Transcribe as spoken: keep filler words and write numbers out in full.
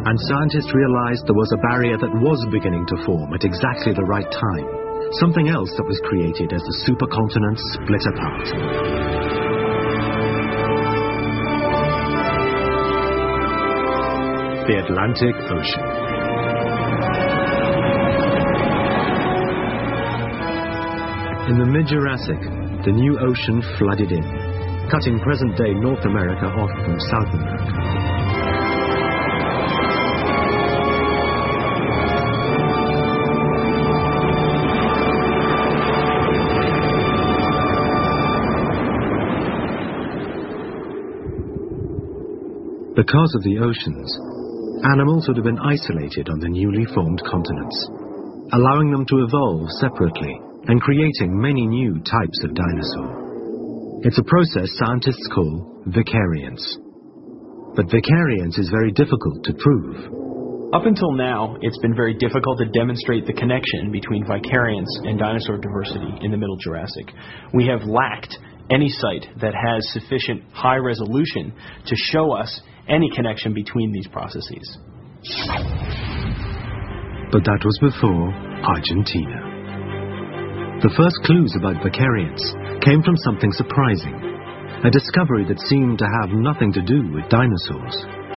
and scientists realized there was a barrier that was beginning to form at exactly the right time. Something else that was created as the supercontinent split apart. The Atlantic Ocean. In the mid-Jurassic, the new ocean flooded in, cutting present-day North America off from South America. Because of the oceans, animals would have been isolated on the newly formed continents, allowing them to evolve separately and creating many new types of dinosaur. It's a process scientists call vicariance. But vicariance is very difficult to prove. Up until now, it's been very difficult to demonstrate the connection between vicariance and dinosaur diversity in the Middle Jurassic. We have lacked any site that has sufficient high resolution to show us any connection between these processes. But that was before Argentina. The first clues about vicariance came from something surprising, a discovery that seemed to have nothing to do with dinosaurs.